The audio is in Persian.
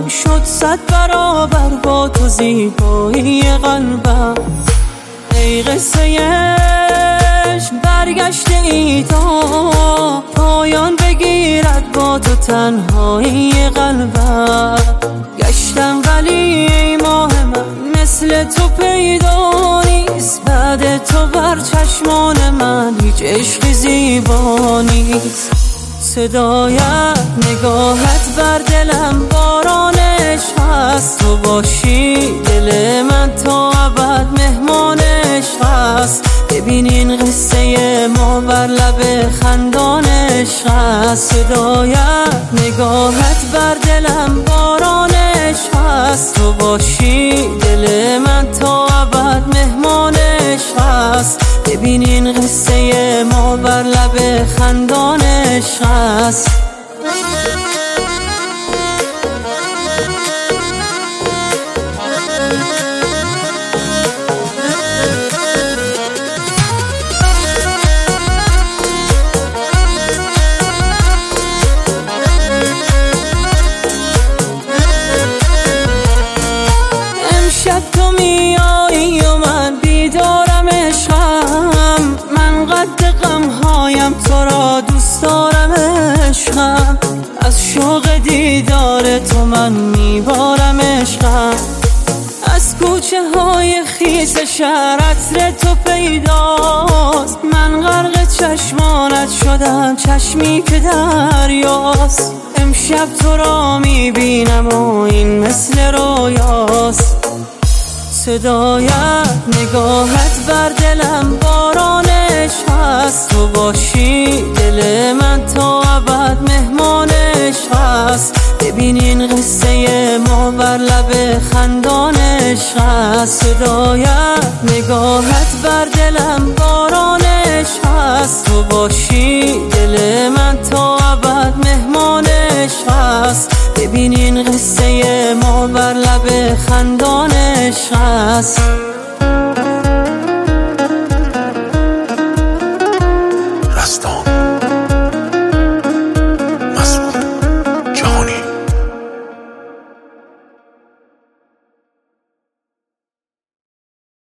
شد 100 برابر با تو زیبایی قلبم. ای قصه عشق برگشته ای تا پایان بگیرد با تو تنهایی قلبم. گشتم ولی ای ماه من مثل تو پیدا نیست، بعد تو بر چشمان من هیچ عشقی زیبا نیست. صدایت نگاهت بر دلم باران عشق است، تو باشی دل من تا ابد مهمان عشق است. ببین این قصه ما بر لب خندان عشق است. صدایت نگاهت بر دلم باران عشق است، تو باشی دل من تا ابد مهمان عشق است. ببین این قصه ما بر لب خندان عشق است. امشب تو میایی و من بیدارم عشقم، من قد غمهایم تو را دوست دارم عشقم. از شوق دیدار تو من میبارم عشقم. از کوچه های خیس شهر عطر تو پیداست، من غرق چشمانت شدم چشمی که دریاست. امشب تو را میبینم و این مثل رویاست. صدایت نگاهت بر دلم باران عشق است، تو باشی دل من تا ابد مهمان عشق است. ببین این قصه ما بر لب خندان عشق است. صدایت نگاهت بر دلم باران عشق است، تو باشی دل من تا ابد مهمان عشق است. ببین این قصه ما بر لب خندان عشق است.